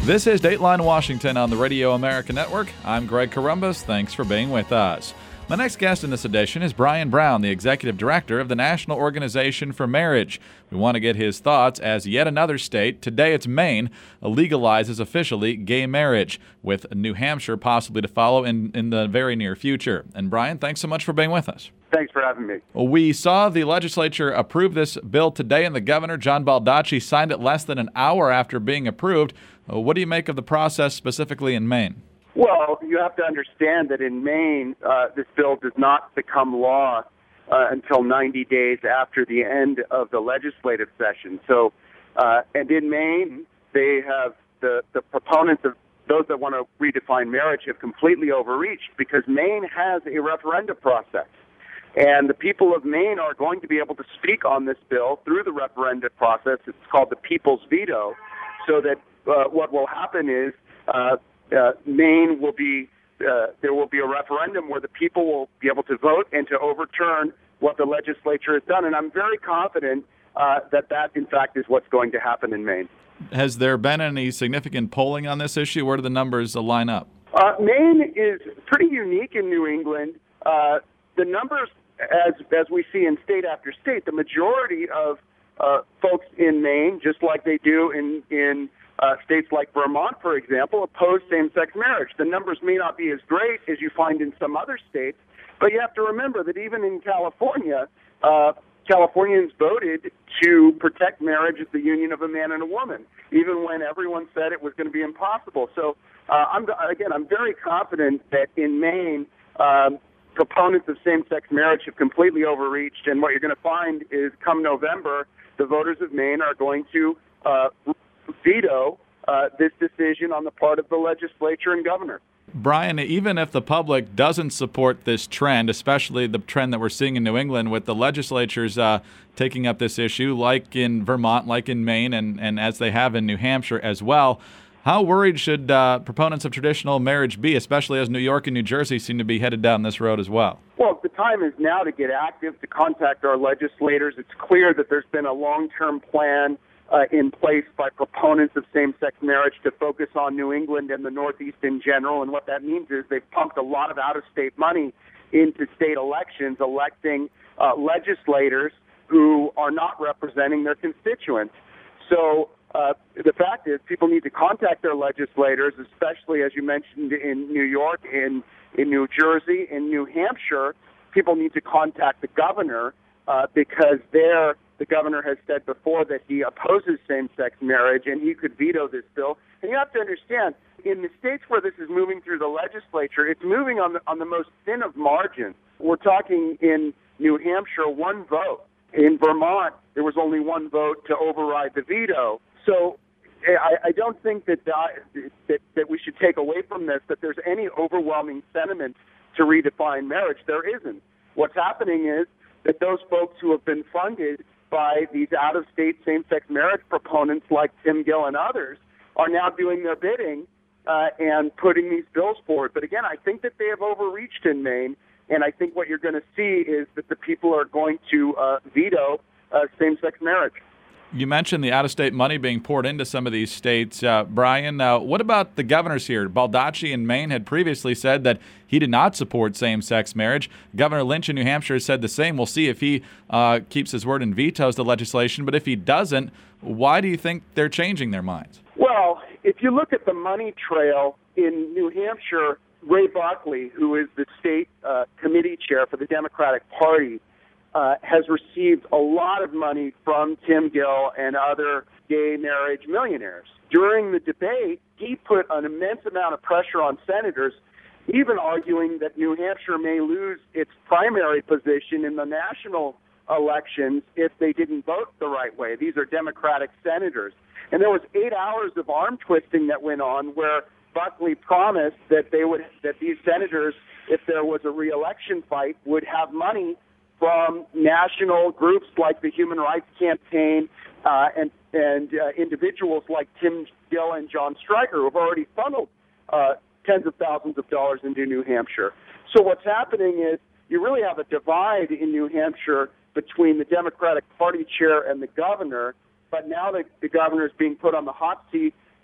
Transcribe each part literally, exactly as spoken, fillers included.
This is Dateline Washington on the Radio America Network. I'm Greg Corombos. Thanks for being with us. My next guest in this edition is Brian Brown, the Executive Director of the National Organization for Marriage. We want to get his thoughts as yet another state, today it's Maine, legalizes officially gay marriage, with New Hampshire possibly to follow in, in the very near future. And Brian, thanks so much for being with us. Thanks for having me. Well, we saw the legislature approve this bill today, and the governor, John Baldacci, signed it less than an hour after being approved. What do you make of the process specifically in Maine? Well, you have to understand that in Maine, uh, this bill does not become law uh, until ninety days after the end of the legislative session. So, uh, and in Maine, they have the, the proponents of those that want to redefine marriage have completely overreached because Maine has a referenda process. And the people of Maine are going to be able to speak on this bill through the referenda process. It's called the People's Veto, so that uh, what will happen is uh, Uh, Maine will be, uh, there will be a referendum where the people will be able to vote and to overturn what the legislature has done. And I'm very confident uh, that that, in fact, is what's going to happen in Maine. Has there been any significant polling on this issue? Where do the numbers line up? Uh, Maine is pretty unique in New England. Uh, the numbers, as as we see in state after state, the majority of uh, folks in Maine, just like they do in in Uh, states like Vermont, for example, oppose same-sex marriage. The numbers may not be as great as you find in some other states, but you have to remember that even in California, uh, Californians voted to protect marriage as the union of a man and a woman, even when everyone said it was going to be impossible. So, uh, I'm, again, I'm very confident that in Maine, um, proponents of same-sex marriage have completely overreached, and what you're going to find is come November, the voters of Maine are going to uh, veto uh, this decision on the part of the legislature and governor. Brian, even if the public doesn't support this trend, especially the trend that we're seeing in New England with the legislatures uh, taking up this issue, like in Vermont, like in Maine, and, and as they have in New Hampshire as well, how worried should uh, proponents of traditional marriage be, especially as New York and New Jersey seem to be headed down this road as well? Well, the time is now to get active, to contact our legislators. It's clear that there's been a long-term plan Uh, in place by proponents of same-sex marriage to focus on New England and the Northeast in general. And what that means is they've pumped a lot of out-of-state money into state elections, electing uh, legislators who are not representing their constituents. So uh, the fact is people need to contact their legislators, especially, as you mentioned, in New York, in, in New Jersey, in New Hampshire. People need to contact the governor uh, because they're The governor has said before that he opposes same-sex marriage, and he could veto this bill. And you have to understand, in the states where this is moving through the legislature, it's moving on the, on the most thin of margins. We're talking in New Hampshire, one vote. In Vermont, there was only one vote to override the veto. So I, I don't think that, that that we should take away from this that there's any overwhelming sentiment to redefine marriage. There isn't. What's happening is that those folks who have been funded by these out-of-state same-sex marriage proponents like Tim Gill and others are now doing their bidding uh, and putting these bills forward. But again, I think that they have overreached in Maine, and I think what you're going to see is that the people are going to uh, veto uh, same-sex marriage. You mentioned the out-of-state money being poured into some of these states. Uh, Brian, uh, what about the governors here? Baldacci in Maine had previously said that he did not support same-sex marriage. Governor Lynch in New Hampshire said the same. We'll see if he uh, keeps his word and vetoes the legislation. But if he doesn't, why do you think they're changing their minds? Well, if you look at the money trail in New Hampshire, Ray Buckley, who is the state uh, committee chair for the Democratic Party, Uh, has received a lot of money from Tim Gill and other gay marriage millionaires. During the debate, he put an immense amount of pressure on senators, even arguing that New Hampshire may lose its primary position in the national elections if they didn't vote the right way. These are Democratic senators. And there was eight hours of arm twisting that went on where Buckley promised that they would, that these senators, if there was a re-election fight, would have money from national groups like the Human Rights Campaign uh, and and uh, individuals like Tim Gill and John Stryker, who have already funneled uh, tens of thousands of dollars into New Hampshire. So what's happening is you really have a divide in New Hampshire between the Democratic Party chair and the governor, but now the, the governor is being put on the hot seat,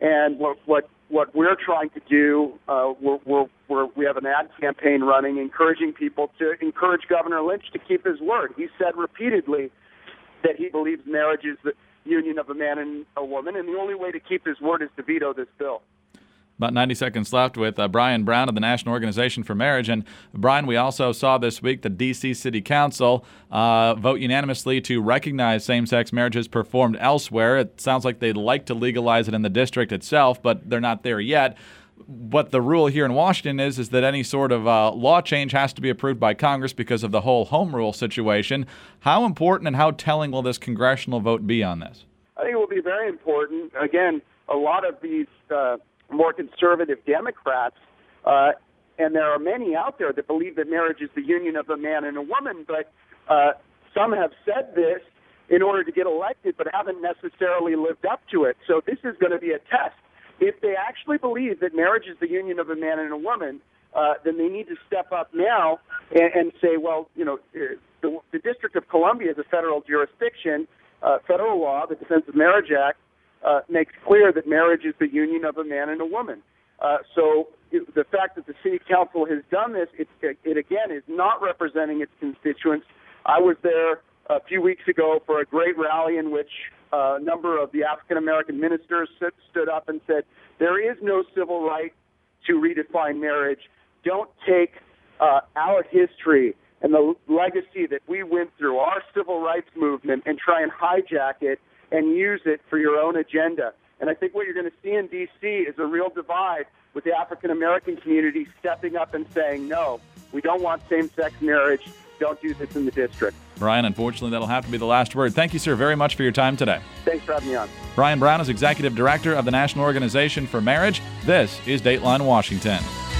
And what what, what we're trying to do, uh, we're, we're, we're, we have an ad campaign running, encouraging people to encourage Governor Lynch to keep his word. He said repeatedly that he believes marriage is the union of a man and a woman, and the only way to keep his word is to veto this bill. About ninety seconds left with uh, Brian Brown of the National Organization for Marriage. And Brian, we also saw this week the D C City Council uh, vote unanimously to recognize same-sex marriages performed elsewhere. It sounds like they'd like to legalize it in the district itself, but they're not there yet. What the rule here in Washington is, is that any sort of uh, law change has to be approved by Congress because of the whole home rule situation. How important and how telling will this congressional vote be on this? I think it will be very important. Again, a lot of these uh, more conservative Democrats, uh, and there are many out there that believe that marriage is the union of a man and a woman, but uh, some have said this in order to get elected but haven't necessarily lived up to it. So this is going to be a test. If they actually believe that marriage is the union of a man and a woman, uh, then they need to step up now and, and say, well, you know, the, the District of Columbia is a federal jurisdiction. Uh, federal law, the Defense of Marriage Act, Uh, makes clear that marriage is the union of a man and a woman. Uh, so it, the fact that the City Council has done this, it, it, it again is not representing its constituents. I was there a few weeks ago for a great rally in which uh, a number of the African-American ministers stood, stood up and said, there is no civil right to redefine marriage. Don't take uh, our history and the legacy that we went through, our civil rights movement, and try and hijack it and use it for your own agenda. And I think what you're going to see in D C is a real divide with the African-American community stepping up and saying, no, we don't want same-sex marriage. Don't do this in the district. Brian, unfortunately, that'll have to be the last word. Thank you, sir, very much for your time today. Thanks for having me on. Brian Brown is Executive Director of the National Organization for Marriage. This is Dateline Washington.